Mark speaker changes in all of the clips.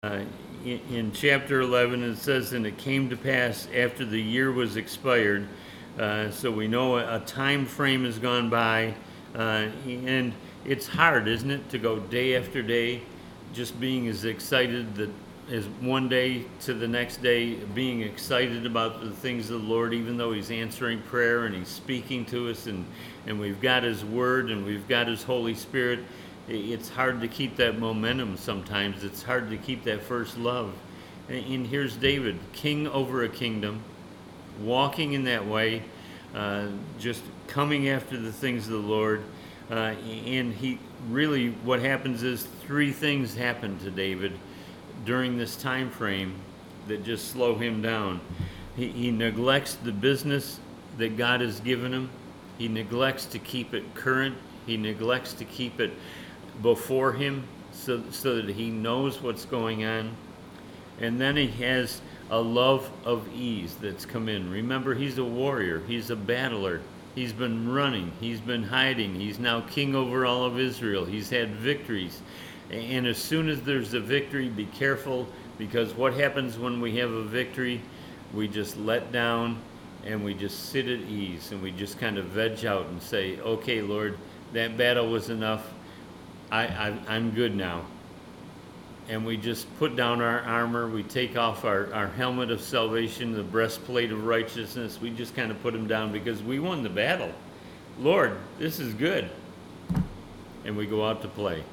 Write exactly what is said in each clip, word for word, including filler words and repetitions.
Speaker 1: Uh, in, in chapter eleven, it says, "And it came to pass after the year was expired." Uh, so we know a, a time frame has gone by, uh, and it's hard, isn't it, to go day after day, just being as excited that as one day to the next day, being excited about the things of the Lord, even though He's answering prayer and He's speaking to us, and and we've got His Word and we've got His Holy Spirit. It's hard to keep that momentum sometimes. It's hard to keep that first love. And here's David, king over a kingdom, walking in that way, uh, just coming after the things of the Lord. Uh, and he really, what happens is three things happen to David during this time frame that just slow him down. He, he neglects the business that God has given him. He neglects to keep it current. He neglects to keep it before him so, so that he knows what's going on. And then he has a love of ease that's come in. Remember, he's a warrior. He's a battler. He's been running. He's been hiding. He's now king over all of Israel. He's had victories. And as soon as there's a victory, be careful, because what happens when we have a victory? We just let down and we just sit at ease and we just kind of veg out and say, okay, Lord, that battle was enough. I, I, I'm good now. And we just put down our armor. We take off our, our helmet of salvation, the breastplate of righteousness. We just kind of put them down because we won the battle. Lord, this is good. And we go out to play.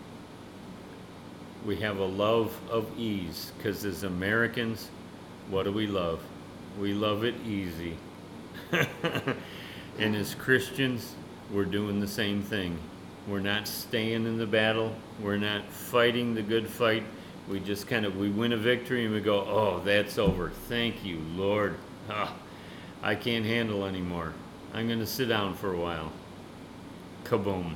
Speaker 1: We have a love of ease, because as Americans, what do we love? We love it easy. And as Christians, we're doing the same thing. We're not staying in the battle. We're not fighting the good fight. We just kind of, we win a victory and we go, oh, that's over. Thank you, Lord. Ah, I can't handle anymore. I'm going to sit down for a while. Kaboom.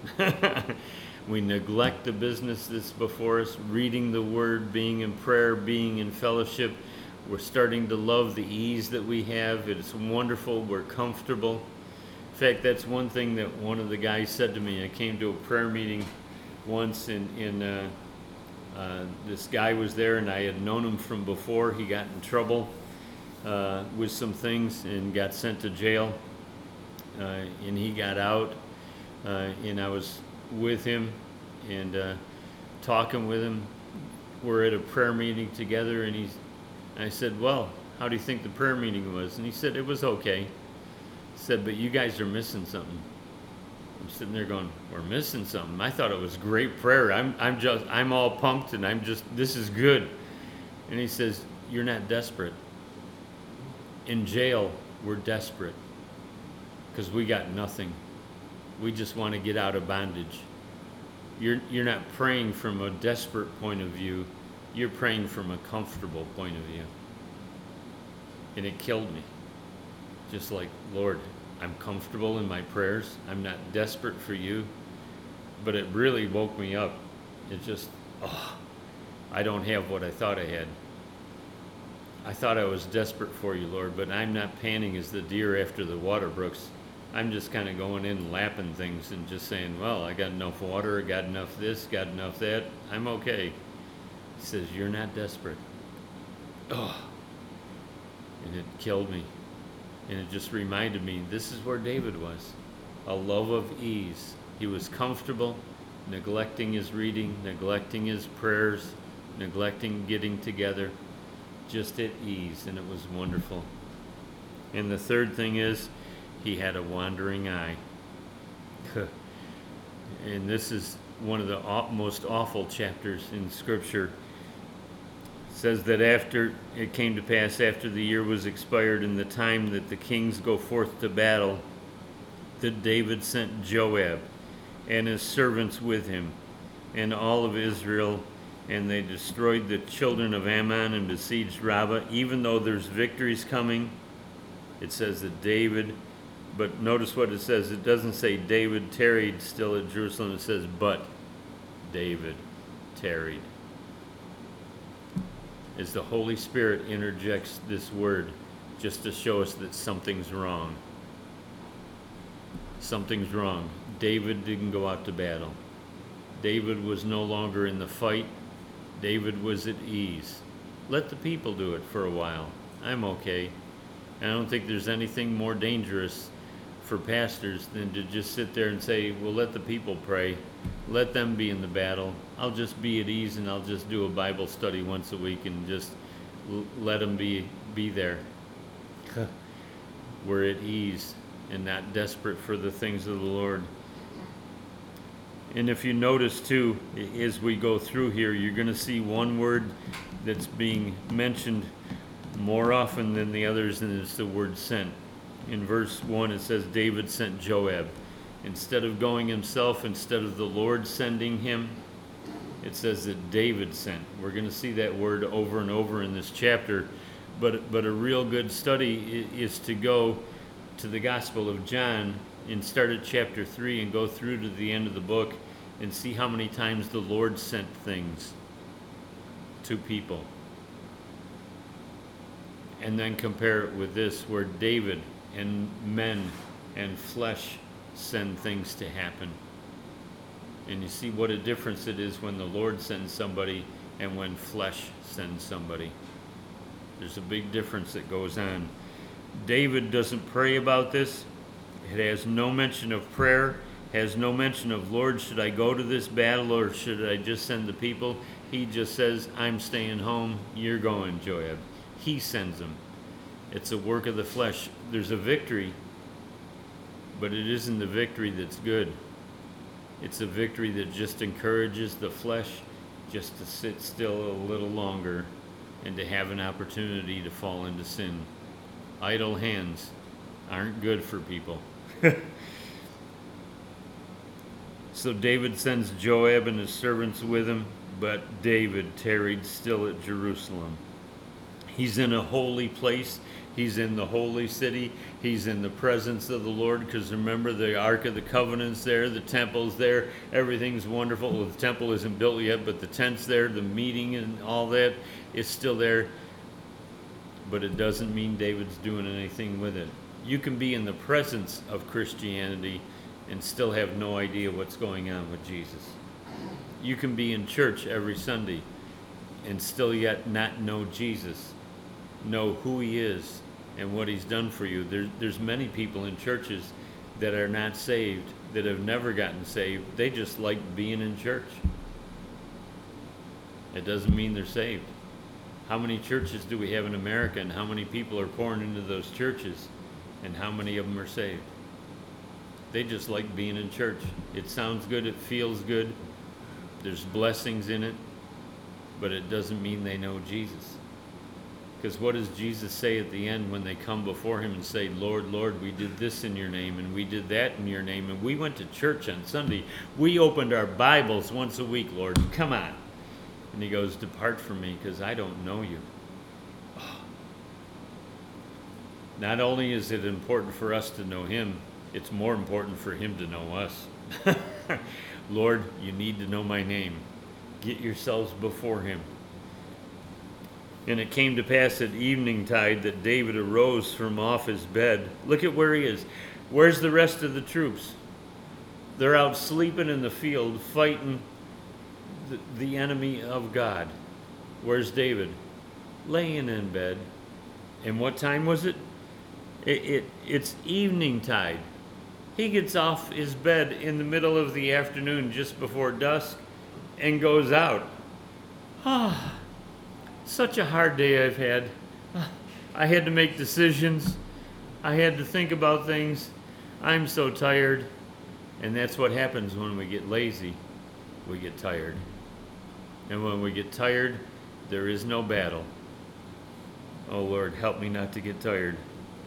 Speaker 1: We neglect the business that's before us, reading the Word, being in prayer, being in fellowship. We're starting to love the ease that we have. It's wonderful. We're comfortable. In fact, that's one thing that one of the guys said to me. I came to a prayer meeting once, and, and uh, uh, this guy was there, and I had known him from before. He got in trouble uh, with some things and got sent to jail, uh, and he got out, uh, and I was with him and uh, talking with him. We're at a prayer meeting together, and he's, I said, well, how do you think the prayer meeting was? And he said, it was okay. Said, but you guys are missing something. I'm sitting there going, we're missing something. I thought it was great prayer. I'm I'm just I'm all pumped and I'm just, this is good. And he says, you're not desperate. In jail, we're desperate because we got nothing. We just want to get out of bondage. You're you're not praying from a desperate point of view. You're praying from a comfortable point of view. And it killed me. Just like, Lord, I'm comfortable in my prayers. I'm not desperate for you. But it really woke me up. It just, oh, I don't have what I thought I had. I thought I was desperate for you, Lord, but I'm not panting as the deer after the water brooks. I'm just kind of going in and lapping things and just saying, well, I got enough water, I got enough this, got enough that. I'm okay. He says, you're not desperate. Oh, and it killed me. And it just reminded me, this is where David was. A love of ease. He was comfortable, neglecting his reading, neglecting his prayers, neglecting getting together, just at ease, and it was wonderful. And the third thing is, he had a wandering eye. And this is one of the most awful chapters in Scripture. Says that after it came to pass after the year was expired in the time that the kings go forth to battle, that David sent Joab and his servants with him and all of Israel, and they destroyed the children of Ammon and besieged Rabbah. Even though there's victories coming, it says that David, but notice what it says. It doesn't say David tarried still at Jerusalem. It says, but David tarried. As the Holy Spirit interjects this word just to show us that something's wrong. Something's wrong. David didn't go out to battle. David was no longer in the fight. David was at ease. Let the people do it for a while. I'm okay. I don't think there's anything more dangerous for pastors than to just sit there and say, well, let the people pray. Let them be in the battle. I'll just be at ease and I'll just do a Bible study once a week and just l- let them be, be there. We're at ease and not desperate for the things of the Lord. And if you notice too, as we go through here, you're going to see one word that's being mentioned more often than the others, and it's the word sent. In verse one, it says David sent Joab. Instead of going himself, instead of the Lord sending him, it says that David sent. We're going to see that word over and over in this chapter. But, but a real good study is to go to the Gospel of John and start at chapter three and go through to the end of the book and see how many times the Lord sent things to people. And then compare it with this, where David and men and flesh send things to happen. And you see what a difference it is when the Lord sends somebody and when flesh sends somebody. There's a big difference that goes on. David doesn't pray about this. It has no mention of prayer, has no mention of, Lord, should I go to this battle or should I just send the people? He just says, I'm staying home, you're going, Joab. He sends them. It's a work of the flesh. There's a victory, but it isn't the victory that's good. It's a victory that just encourages the flesh just to sit still a little longer and to have an opportunity to fall into sin. Idle hands aren't good for people. So David sends Joab and his servants with him, but David tarried still at Jerusalem. He's in a holy place. He's in the holy city. He's in the presence of the Lord, because remember, the Ark of the Covenant's there, the temple's there, everything's wonderful. Well, the temple isn't built yet, but the tent's there, the meeting and all that is still there. But it doesn't mean David's doing anything with it. You can be in the presence of Christianity and still have no idea what's going on with Jesus. You can be in church every Sunday and still yet not know Jesus, know who he is and what he's done for you. There, there's many people in churches that are not saved, that have never gotten saved. They just like being in church. It doesn't mean they're saved. How many churches do we have in America, and how many people are pouring into those churches, and how many of them are saved? They just like being in church. It sounds good, it feels good, there's blessings in it, but it doesn't mean they know Jesus. Because what does Jesus say at the end when they come before him and say, Lord, Lord, we did this in your name, and we did that in your name, and we went to church on Sunday. We opened our Bibles once a week, Lord. Come on. And he goes, depart from me, because I don't know you. Oh. Not only is it important for us to know him, it's more important for him to know us. Lord, you need to know my name. Get yourselves before him. And it came to pass at eveningtide that David arose from off his bed. Look at where he is. Where's the rest of the troops? They're out sleeping in the field, fighting the, the enemy of God. Where's David? Laying in bed. And what time was it? It, it it's eveningtide. He gets off his bed in the middle of the afternoon, just before dusk, and goes out. Ah, such a hard day I've had. I had to make decisions. I had to think about things. I'm so tired. And that's what happens when we get lazy. We get tired. And when we get tired, there is no battle. Oh Lord, help me not to get tired.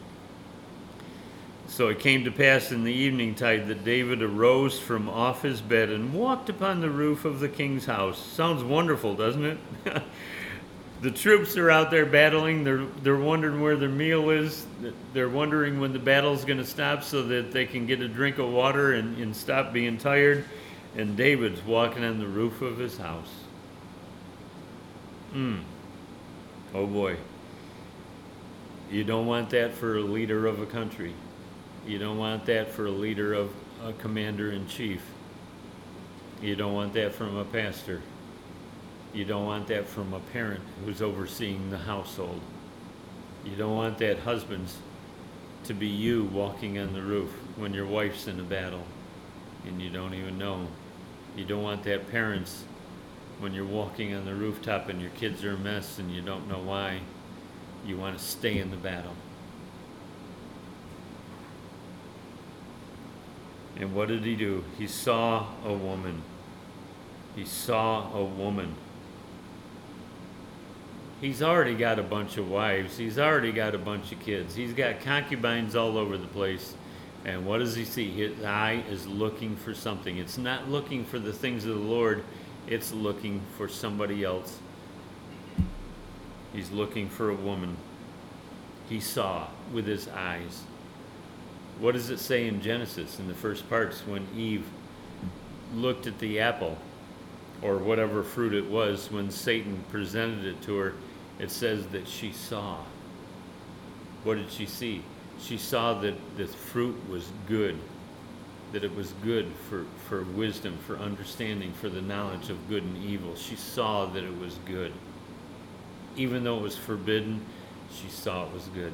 Speaker 1: So it came to pass in the eveningtide that David arose from off his bed and walked upon the roof of the king's house. Sounds wonderful, doesn't it? The troops are out there battling. They're they're wondering where their meal is. They're wondering when the battle's going to stop so that they can get a drink of water and, and stop being tired. And David's walking on the roof of his house. Hmm. Oh boy. You don't want that for a leader of a country. You don't want that for a leader of a commander-in-chief. You don't want that from a pastor. You don't want that from a parent who's overseeing the household. You don't want that, husbands, to be you walking on the roof when your wife's in a battle and you don't even know. You don't want that, parents, when you're walking on the rooftop and your kids are a mess and you don't know why. You want to stay in the battle. And what did he do? He saw a woman. He saw a woman. He's already got a bunch of wives. He's already got a bunch of kids. He's got concubines all over the place. And what does he see? His eye is looking for something. It's not looking for the things of the Lord. It's looking for somebody else. He's looking for a woman. He saw with his eyes. What does it say in Genesis in the first parts when Eve looked at the apple or whatever fruit it was when Satan presented it to her? It says that she saw. What did she see? She saw that the fruit was good, that it was good for, for wisdom, for understanding, for the knowledge of good and evil. She saw that it was good. Even though it was forbidden, she saw it was good.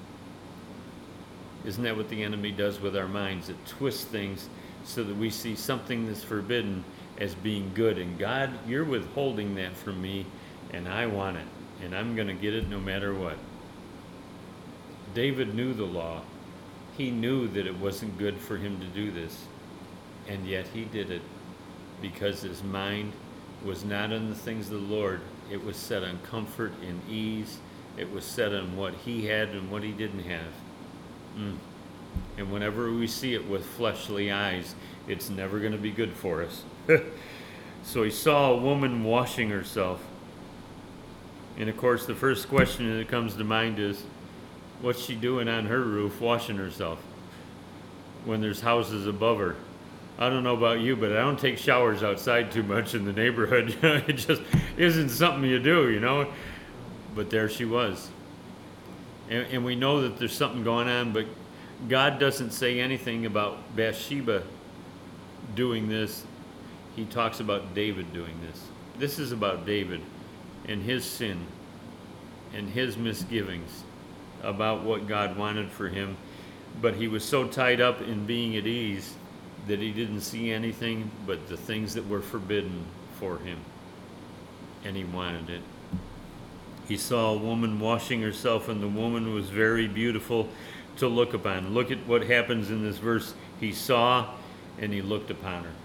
Speaker 1: Isn't that what the enemy does with our minds? It twists things so that we see something that's forbidden as being good. And God, you're withholding that from me, and I want it. And I'm going to get it no matter what. David knew the law. He knew that it wasn't good for him to do this. And yet he did it because his mind was not on the things of the Lord. It was set on comfort and ease. It was set on what he had and what he didn't have. Mm. And whenever we see it with fleshly eyes, it's never going to be good for us. So he saw a woman washing herself. And of course, the first question that comes to mind is, what's she doing on her roof washing herself when there's houses above her? I don't know about you, but I don't take showers outside too much in the neighborhood. It just isn't something you do, you know. But there she was. And, and we know that there's something going on, but God doesn't say anything about Bathsheba doing this. He talks about David doing this. This is about David and his sin and his misgivings about what God wanted for him. But he was so tied up in being at ease that he didn't see anything but the things that were forbidden for him. And he wanted it. He saw a woman washing herself, and the woman was very beautiful to look upon. Look at what happens in this verse. He saw and he looked upon her.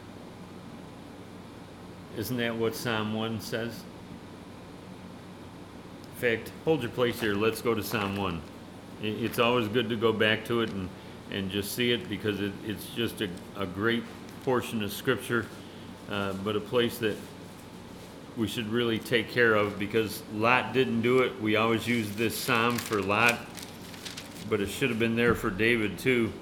Speaker 1: Isn't that what Psalm one says? In fact, hold your place here. Let's go to Psalm one. It's always good to go back to it and, and just see it because it, it's just a, a great portion of Scripture, uh, but a place that we should really take care of because Lot didn't do it. We always use this psalm for Lot, but it should have been there for David too.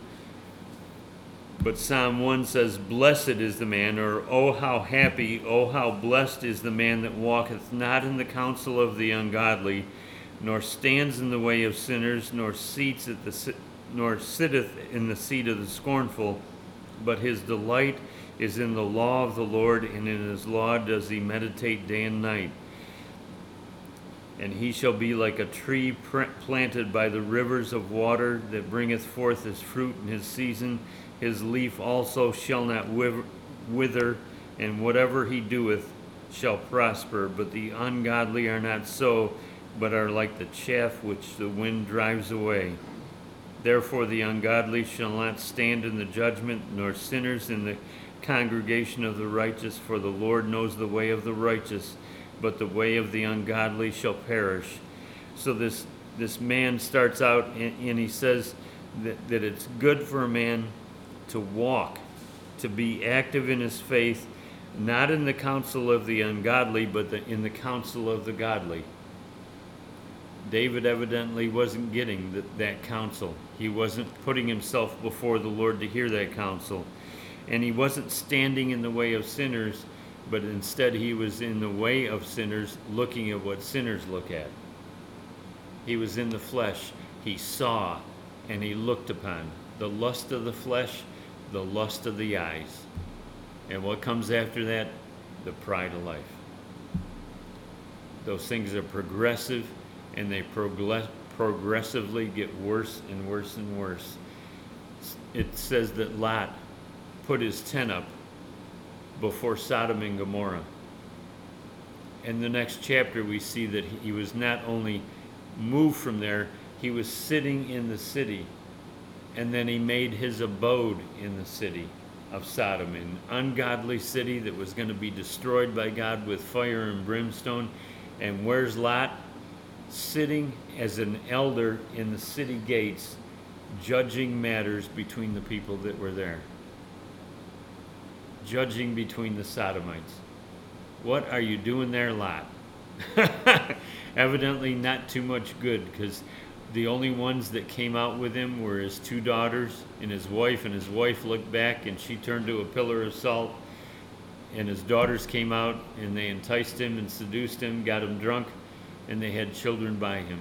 Speaker 1: But Psalm one says, "Blessed is the man," or "Oh, how happy, oh, how blessed is the man that walketh not in the counsel of the ungodly, nor stands in the way of sinners, nor seats at the nor sitteth in the seat of the scornful, but his delight is in the law of the Lord, and in his law does he meditate day and night. And he shall be like a tree planted by the rivers of water, that bringeth forth his fruit in his season. His leaf also shall not wither, and whatever he doeth shall prosper. But the ungodly are not so, but are like the chaff which the wind drives away. Therefore the ungodly shall not stand in the judgment, nor sinners in the congregation of the righteous. For the Lord knows the way of the righteous, but the way of the ungodly shall perish." So this this man starts out and, and he says that, that it's good for a man to walk, to be active in his faith, not in the counsel of the ungodly, but the, in the counsel of the godly. David evidently wasn't getting the, that counsel. He wasn't putting himself before the Lord to hear that counsel. And he wasn't standing in the way of sinners, but instead he was in the way of sinners, looking at what sinners look at. He was in the flesh. He saw and he looked upon the lust of the flesh, the lust of the eyes. And what comes after that? The pride of life. Those things are progressive, and they progress, progressively get worse and worse and worse. It says that Lot put his tent up before Sodom and Gomorrah. In the next chapter, we see that he was not only moved from there, he was sitting in the city, and then he made his abode in the city of Sodom, an ungodly city that was going to be destroyed by God with fire and brimstone. And where's Lot? Sitting as an elder in the city gates, judging matters between the people that were there. Judging between the Sodomites. What are you doing there, Lot? Evidently not too much good, because the only ones that came out with him were his two daughters and his wife, and his wife looked back and she turned to a pillar of salt, and his daughters came out and they enticed him and seduced him, got him drunk, and they had children by him.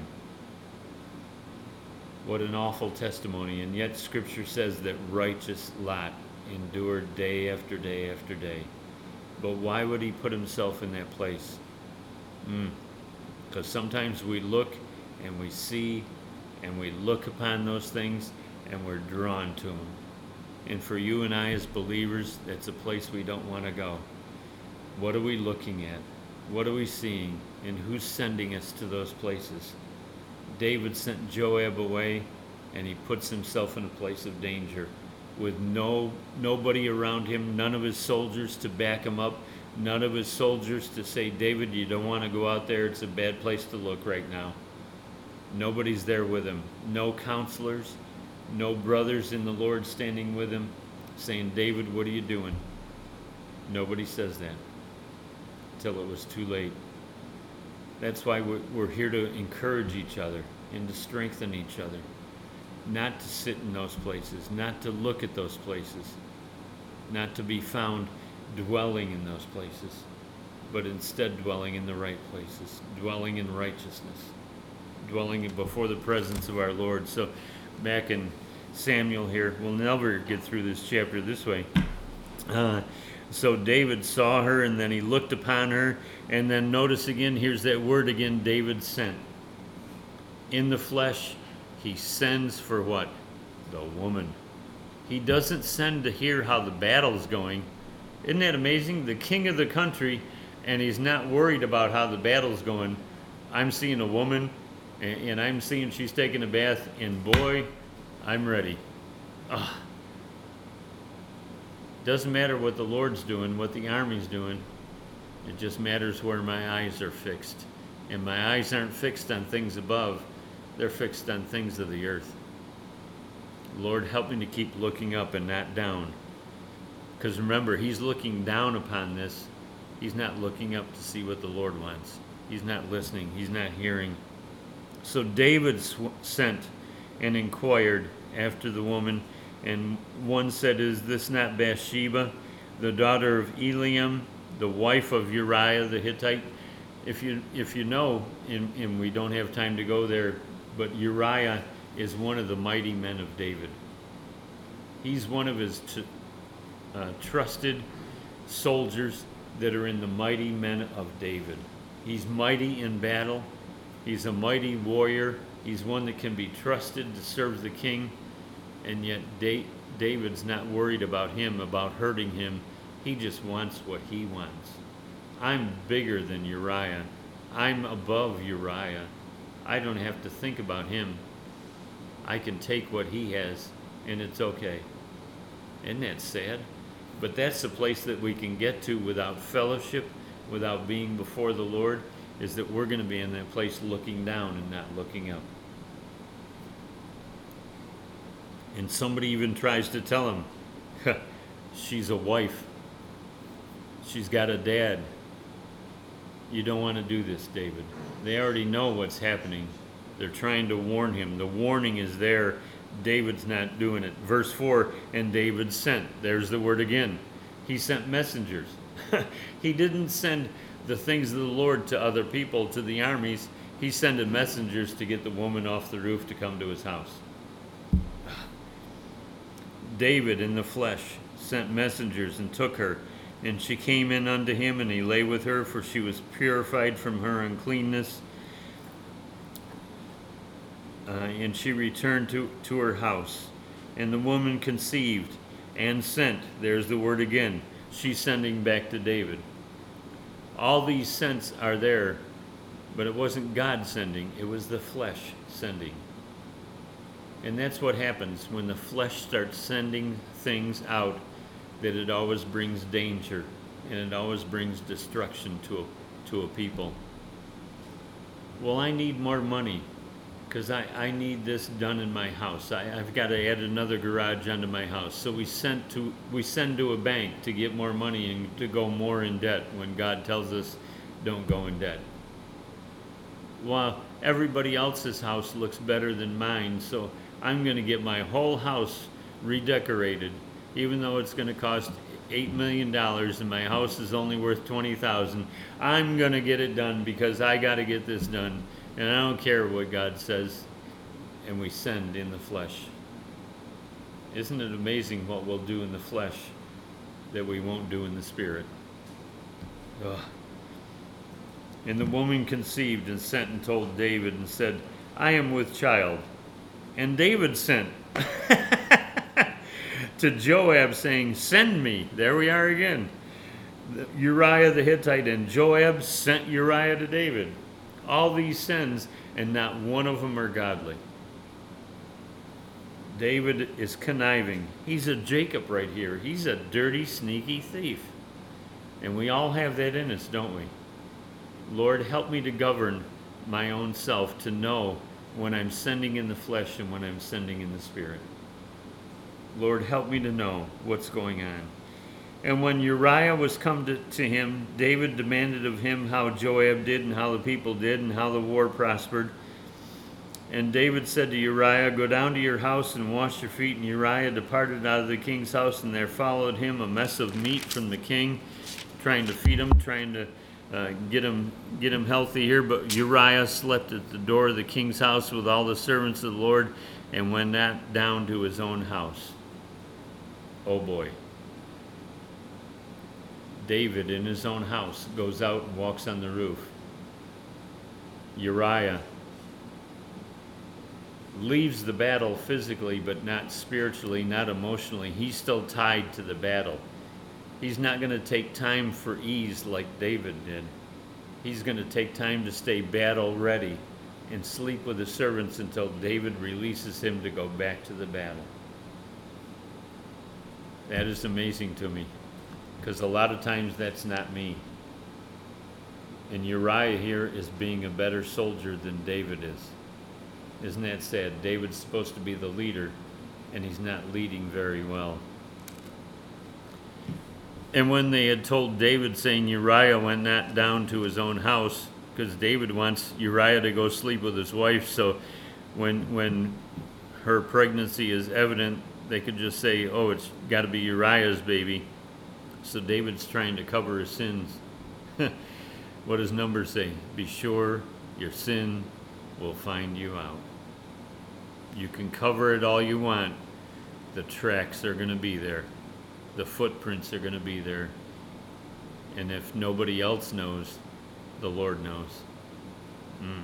Speaker 1: What an awful testimony. And yet Scripture says that righteous Lot endured day after day after day. But why would he put himself in that place? Because mm. sometimes we look and we see and we look upon those things and we're drawn to them. And for you and I as believers, that's a place we don't want to go. What are we looking at? What are we seeing? And who's sending us to those places? David sent Joab away, and he puts himself in a place of danger with no nobody around him, none of his soldiers to back him up, none of his soldiers to say, David, you don't want to go out there. It's a bad place to look right now. Nobody's there with him. No counselors, no brothers in the Lord standing with him saying, David, what are you doing? Nobody says that until it was too late. That's why we're here to encourage each other and to strengthen each other. Not to sit in those places, not to look at those places, not to be found dwelling in those places, but instead dwelling in the right places, dwelling in righteousness, dwelling before the presence of our Lord. So back in Samuel here, we'll never get through this chapter this way. Uh, so David saw her, and then he looked upon her, and then notice again, here's that word again, David sent. In the flesh, he sends for what? The woman. He doesn't send to hear how the battle's going. Isn't that amazing? The king of the country, and he's not worried about how the battle's going. I'm seeing a woman, and, and I'm seeing she's taking a bath, and boy, I'm ready. Ugh. Doesn't matter what the Lord's doing, what the army's doing. It just matters where my eyes are fixed. And my eyes aren't fixed on things above. They're fixed on things of the earth. Lord, help me to keep looking up and not down. Because remember, he's looking down upon this. He's not looking up to see what the Lord wants. He's not listening. He's not hearing. So David sw- sent and inquired after the woman. And one said, is this not Bathsheba, the daughter of Eliam, the wife of Uriah the Hittite? If you if you know, and, and we don't have time to go there, but Uriah is one of the mighty men of David. He's one of his t- uh, trusted soldiers that are in the mighty men of David. He's mighty in battle. He's a mighty warrior. He's one that can be trusted to serve the king. And yet da- David's not worried about him, about hurting him. He just wants what he wants. I'm bigger than Uriah. I'm above Uriah. I don't have to think about him. I can take what he has, and it's okay. Isn't that sad? But that's the place that we can get to without fellowship, without being before the Lord, is that we're going to be in that place looking down and not looking up. And somebody even tries to tell him, she's a wife. She's got a dad. You don't want to do this, David. They already know what's happening. They're trying to warn him. The warning is there. David's not doing it. Verse four, and David sent. There's the word again. He sent messengers. He didn't send the things of the Lord to other people, to the armies. He sent messengers to get the woman off the roof to come to his house. David in the flesh sent messengers and took her And she came in unto him, and he lay with her, for she was purified from her uncleanness. Uh, and she returned to, to her house. And the woman conceived and sent. There's the word again. She's sending back to David. All these sents are there, but it wasn't God sending. It was the flesh sending. And that's what happens when the flesh starts sending things out, that it always brings danger and it always brings destruction to a, to a people. Well, I need more money because I, I need this done in my house. I, I've got to add another garage onto my house. So we sent to we send to a bank to get more money and to go more in debt when God tells us don't go in debt. Well, everybody else's house looks better than mine, so I'm going to get my whole house redecorated, even though it's going to cost eight million dollars and my house is only worth twenty thousand dollars. I'm going to get it done because I got to get this done, and I don't care what God says. And we send in the flesh. Isn't it amazing what we'll do in the flesh that we won't do in the spirit? Ugh. And the woman conceived and sent and told David and said, I am with child. And David sent to Joab, saying, send me. There we are again. Uriah the Hittite, and Joab sent Uriah to David. All these sends, and not one of them are godly. David is conniving. He's a Jacob right here. He's a dirty, sneaky thief. And we all have that in us, don't we? Lord, help me to govern my own self, to know when I'm sending in the flesh and when I'm sending in the spirit. Lord, help me to know what's going on. And when Uriah was come to, to him, David demanded of him how Joab did and how the people did and how the war prospered. And David said to Uriah, go down to your house and wash your feet. And Uriah departed out of the king's house, and there followed him a mess of meat from the king, trying to feed him, trying to uh, get him get him healthy here. But Uriah slept at the door of the king's house with all the servants of the Lord, and went not down to his own house. Oh boy. David in his own house goes out and walks on the roof. Uriah leaves the battle physically, but not spiritually, not emotionally. He's still tied to the battle. He's not going to take time for ease like David did. He's going to take time to stay battle ready and sleep with his servants until David releases him to go back to the battle. That is amazing to me, because a lot of times that's not me. And Uriah here is being a better soldier than David is. Isn't that sad? David's supposed to be the leader, and he's not leading very well. And when they had told David, saying Uriah went not down to his own house, because David wants Uriah to go sleep with his wife, so when when her pregnancy is evident, they could just say, oh, it's got to be Uriah's baby. So David's trying to cover his sins. What does Numbers say? Be sure your sin will find you out. You can cover it all you want. The tracks are going to be there. The footprints are going to be there. And if nobody else knows, the Lord knows. Mm.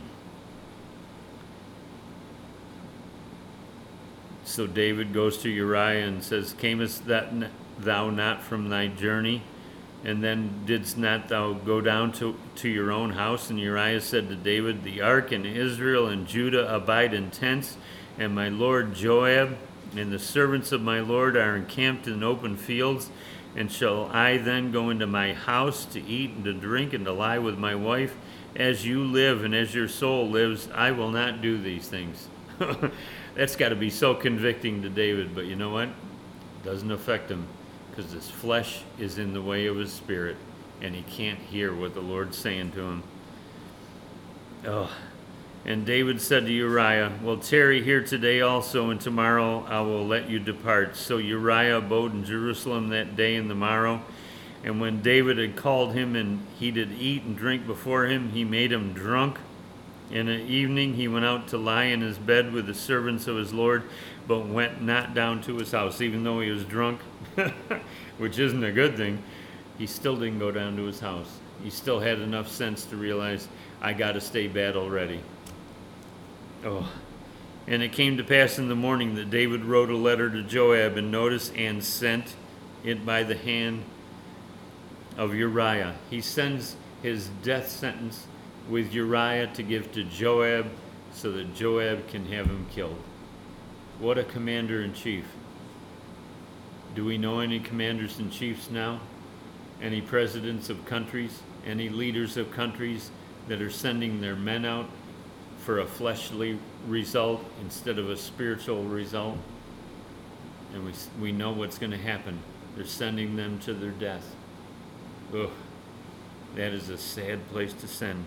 Speaker 1: So David goes to Uriah and says, camest that thou not from thy journey? And then didst not thou go down to, to your own house? And Uriah said to David, the ark and Israel and Judah abide in tents, and my lord Joab and the servants of my lord are encamped in open fields. And shall I then go into my house to eat and to drink and to lie with my wife? As you live and as your soul lives, I will not do these things. That's got to be so convicting to David, but you know what? It doesn't affect him, because his flesh is in the way of his spirit, and he can't hear what the Lord's saying to him. Oh. And David said to Uriah, well, tarry here today also, and tomorrow I will let you depart. So Uriah abode in Jerusalem that day and the morrow. And when David had called him, and he did eat and drink before him, he made him drunk. In the evening he went out to lie in his bed with the servants of his Lord, but went not down to his house, even though he was drunk, which isn't a good thing. he still didn't go down to his house. He still had enough sense to realize, I got to stay battle ready. Oh. And it came to pass in the morning that David wrote a letter to Joab, and notice, and sent it by the hand of Uriah. He sends his death sentence with Uriah to give to Joab so that Joab can have him killed. What a commander-in-chief. Do we know any commanders-in-chiefs now? Any presidents of countries? Any leaders of countries that are sending their men out for a fleshly result instead of a spiritual result? And we, we know what's going to happen. They're sending them to their death. Ugh, that is a sad place to send.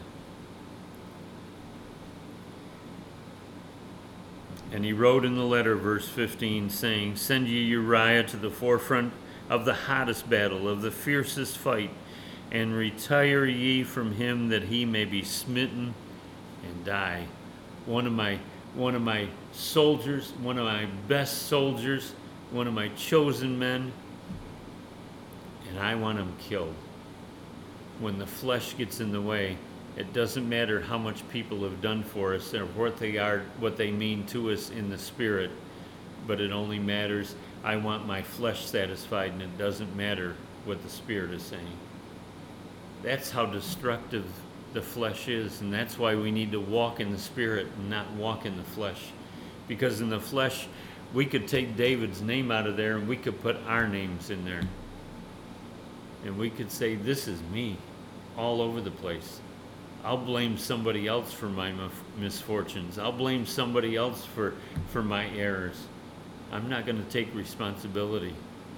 Speaker 1: And he wrote in the letter, verse fifteen, saying, Send ye Uriah to the forefront of the hottest battle, of the fiercest fight, and retire ye from him, that he may be smitten and die. One of my one of my soldiers, one of my best soldiers, one of my chosen men, and I want him killed. When the flesh gets in the way, it doesn't matter how much people have done for us or what they are, what they mean to us in the spirit, but it only matters, I want my flesh satisfied, and it doesn't matter what the spirit is saying. That's how destructive the flesh is, and that's why we need to walk in the spirit and not walk in the flesh. Because in the flesh, we could take David's name out of there and we could put our names in there. And we could say, this is me, all over the place. I'll blame somebody else for my misfortunes. I'll blame somebody else for, for my errors. I'm not going to take responsibility.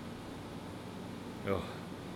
Speaker 1: Oh.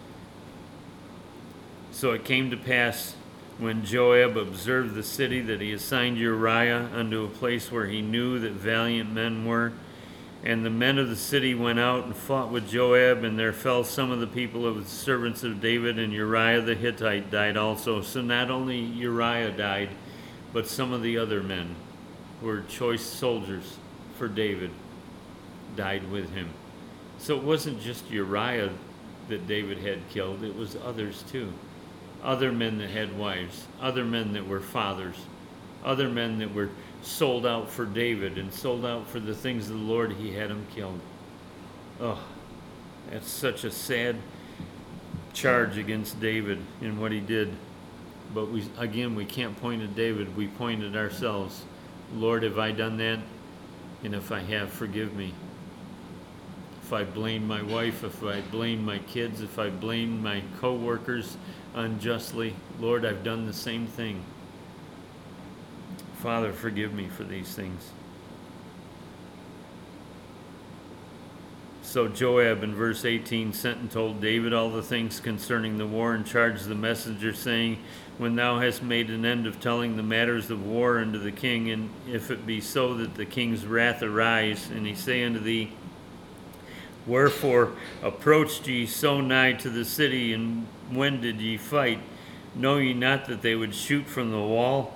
Speaker 1: So it came to pass, when Joab observed the city, that he assigned Uriah unto a place where he knew that valiant men were. And the men of the city went out and fought with Joab, and there fell some of the people of the servants of David, and Uriah the Hittite died also. So not only Uriah died, but some of the other men who were choice soldiers for David died with him. So it wasn't just Uriah that David had killed, it was others too. Other men that had wives, other men that were fathers, other men that were sold out for David and sold out for the things of the Lord. He had them killed. Oh, that's such a sad charge against David in what he did. But we, again, we can't point at David. We point at ourselves. Lord, have I done that? And if I have, forgive me. If I blame my wife, if I blame my kids, if I blame my co-workers unjustly, Lord, I've done the same thing. Father, forgive me for these things. So Joab, in verse eighteen, sent and told David all the things concerning the war, and charged the messenger, saying, When thou hast made an end of telling the matters of war unto the king, and if it be so that the king's wrath arise, and he say unto thee, Wherefore approached ye so nigh to the city, and when did ye fight? Know ye not that they would shoot from the wall?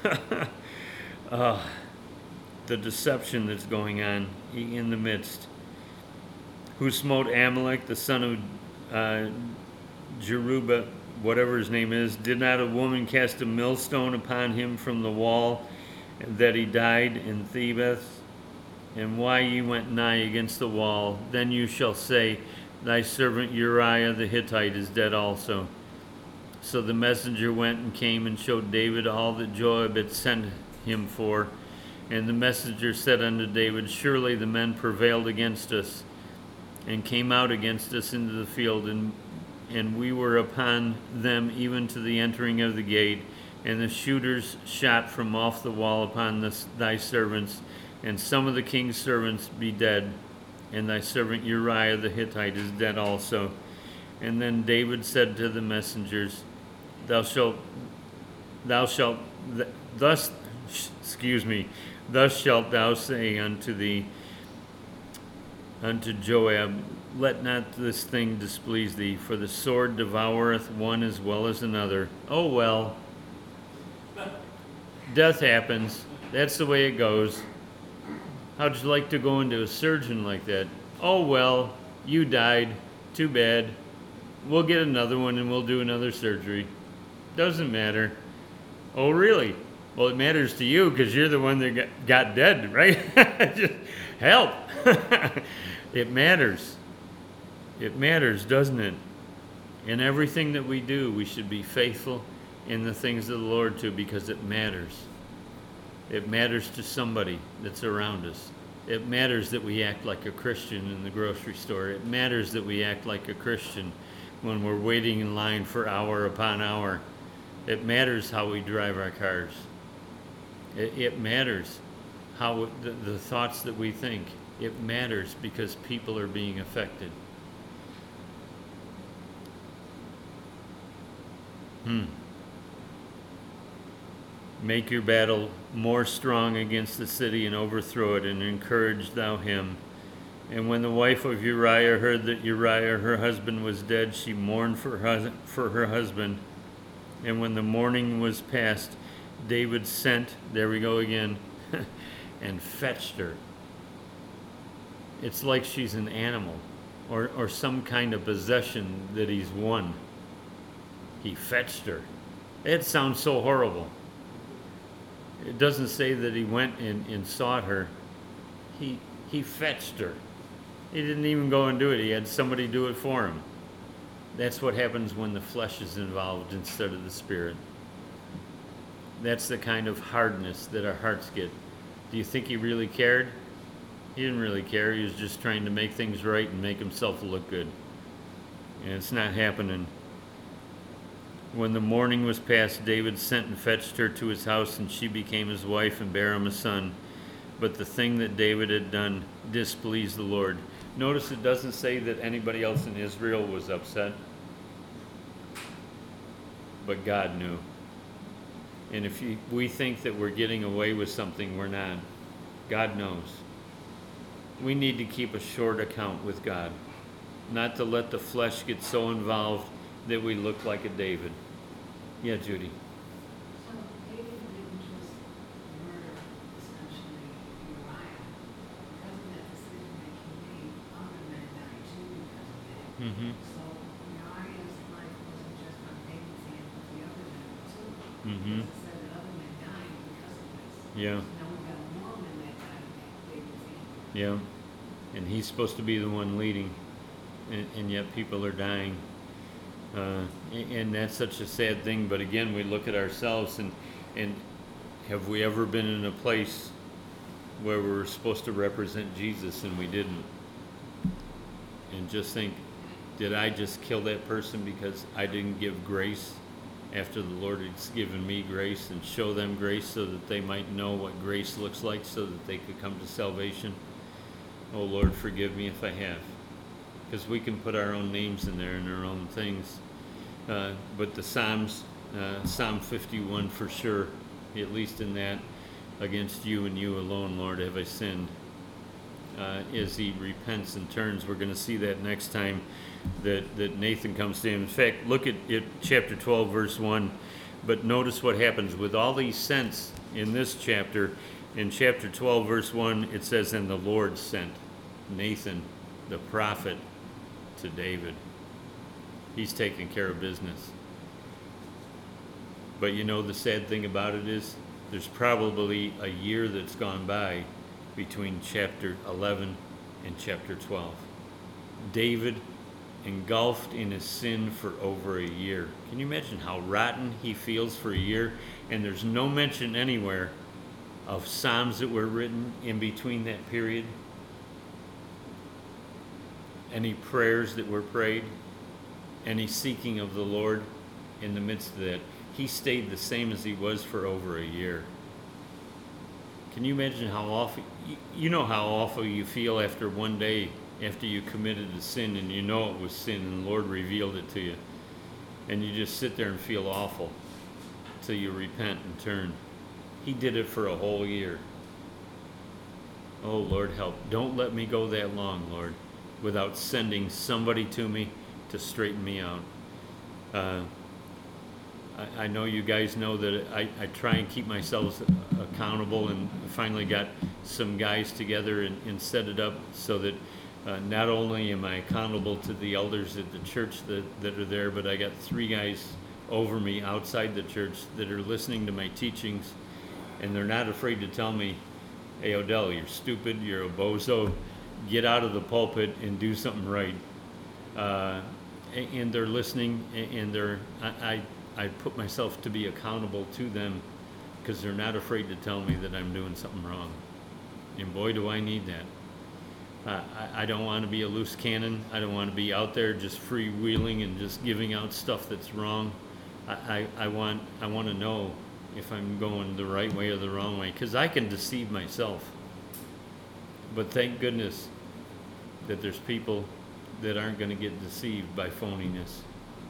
Speaker 1: uh, the deception that's going on in the midst. Who smote Amalek, the son of uh, Jerubbaal, whatever his name is? Did not a woman cast a millstone upon him from the wall, and that he died in Thebez? And why ye went nigh against the wall, then you shall say, Thy servant Uriah the Hittite is dead also. So the messenger went and came and showed David all that Joab had sent him for. And the messenger said unto David, Surely the men prevailed against us, and came out against us into the field, and and we were upon them even to the entering of the gate. And the shooters shot from off the wall upon this, thy servants, and some of the king's servants be dead, and thy servant Uriah the Hittite is dead also. And then David said to the messengers, Thou shalt, thou shalt, th- thus, excuse me, thus shalt thou say unto the, unto Joab, Let not this thing displease thee, for the sword devoureth one as well as another. Oh well, death happens. That's the way it goes. How'd you like to go into a surgeon like that? Oh well, you died. Too bad. We'll get another one and we'll do another surgery. Doesn't matter. Oh, really? Well, it matters to you because you're the one that got, got dead, right? Just help. It matters. It matters, doesn't it? In everything that we do, we should be faithful in the things of the Lord too, because it matters. It matters to somebody that's around us. It matters that we act like a Christian in the grocery store. It matters that we act like a Christian when we're waiting in line for hour upon hour. It matters how we drive our cars. It, it matters how the, the thoughts that we think. It matters because people are being affected. Hmm. Make your battle more strong against the city and overthrow it, and encourage thou him. And when the wife of Uriah heard that Uriah, her husband, was dead, she mourned for her, for her husband. And when the mourning was past, David sent, there we go again, and fetched her. It's like she's an animal or, or some kind of possession that he's won. He fetched her. It sounds so horrible. It doesn't say that he went and, and sought her. He he fetched her. He didn't even go and do it. He had somebody do it for him. That's what happens when the flesh is involved instead of the spirit. That's the kind of hardness that our hearts get. Do you think he really cared? He didn't really care. He was just trying to make things right and make himself look good. And it's not happening. When the morning was past, David sent and fetched her to his house, and she became his wife and bare him a son. But the thing that David had done displeased the Lord. Notice it doesn't say that anybody else in Israel was upset. But God knew. And if you, we think that we're getting away with something, we're not. God knows. We need to keep a short account with God. Not to let the flesh get so involved that we look like a David. Yeah, Judy.
Speaker 2: So David didn't just murder, essentially, Uriah. Because of that decision-making made, other men died too because of that.
Speaker 1: Mm-hmm.
Speaker 2: So Uriah's life wasn't just on David's hand, but the other men too.
Speaker 1: Mm-hmm.
Speaker 2: Because it said that other men died because of this.
Speaker 1: Yeah.
Speaker 2: Now we got more men that died at David's hand.
Speaker 1: Yeah. And he's supposed to be the one leading, and, and yet people are dying. Uh, and that's such a sad thing. But again, we look at ourselves and and have we ever been in a place where we were supposed to represent Jesus and we didn't? And just think, did I just kill that person because I didn't give grace after the Lord had given me grace, and show them grace so that they might know what grace looks like, so that they could come to salvation? Oh Lord, forgive me if I have. Because we can put our own names in there and our own things. Uh, but the Psalms, uh, Psalm fifty-one for sure, at least in that, against you and you alone, Lord, have I sinned. Uh, as he repents and turns, we're going to see that next time that, that Nathan comes to him. In fact, look at it, chapter twelve, verse one. But notice what happens with all these sents in this chapter. In chapter twelve, verse one, it says, and the Lord sent Nathan, the prophet, to David. He's taking care of business. But you know, the sad thing about it is there's probably a year that's gone by between chapter eleven and chapter twelve. David engulfed in his sin for over a year. Can you imagine how rotten he feels for a year? And there's no mention anywhere of Psalms that were written in between that period. Any prayers that were prayed, any seeking of the Lord in the midst of that. He stayed the same as he was for over a year. Can you imagine how awful, you know how awful you feel after one day after you committed a sin and you know it was sin and the Lord revealed it to you. And you just sit there and feel awful till you repent and turn. He did it for a whole year. Oh, Lord, help. Don't let me go that long, Lord, without sending somebody to me to straighten me out. Uh, I, I know you guys know that I, I try and keep myself accountable, and finally got some guys together and, and set it up so that Uh, not only am I accountable to the elders at the church that, that are there, but I got three guys over me outside the church that are listening to my teachings, and they're not afraid to tell me, hey, Odell, you're stupid, you're a bozo, get out of the pulpit and do something right. Uh, and, and they're listening, and they're, I, I, I put myself to be accountable to them because they're not afraid to tell me that I'm doing something wrong. And boy, do I need that. Uh, I, I don't want to be a loose cannon. I don't want to be out there just freewheeling and just giving out stuff that's wrong. I, I, I want I want to know if I'm going the right way or the wrong way, because I can deceive myself. But thank goodness that there's people that aren't going to get deceived by phoniness.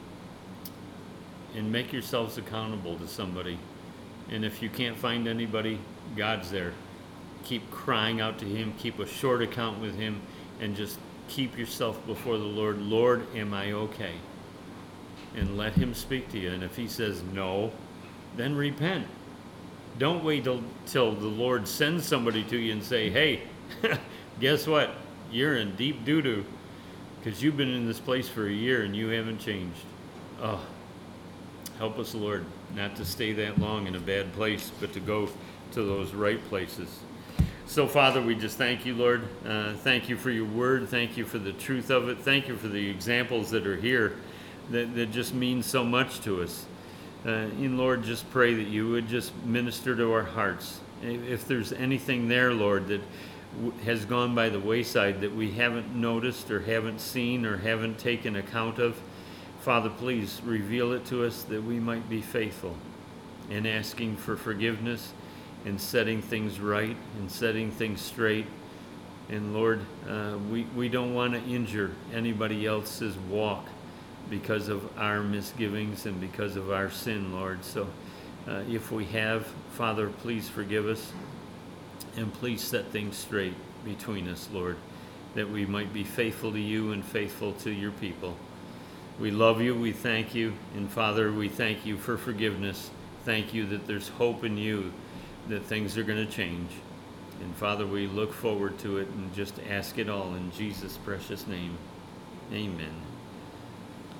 Speaker 1: And make yourselves accountable to somebody. And if you can't find anybody, God's there. Keep crying out to him, keep a short account with him, and just keep yourself before the Lord. Lord, am I okay? And let him speak to you. And if he says no, then repent. Don't wait till, till the Lord sends somebody to you and say, hey, guess what? You're in deep doo-doo because you've been in this place for a year and you haven't changed. Oh, help us, Lord, not to stay that long in a bad place, but to go to those right places. So, Father, we just thank you, Lord. Uh, thank you for your word. Thank you for the truth of it. Thank you for the examples that are here that, that just mean so much to us. Uh, and, Lord, just pray that you would just minister to our hearts. If there's anything there, Lord, that w- has gone by the wayside that we haven't noticed or haven't seen or haven't taken account of, Father, please reveal it to us that we might be faithful in asking for forgiveness and setting things right and setting things straight. And Lord, uh, we, we don't want to injure anybody else's walk because of our misgivings and because of our sin, Lord. So uh, if we have, Father, please forgive us and please set things straight between us, Lord, that we might be faithful to you and faithful to your people. We love you, we thank you, and Father, we thank you for forgiveness. Thank you that there's hope in you, that things are going to change. And Father, we look forward to it and just ask it all in Jesus' precious name. Amen.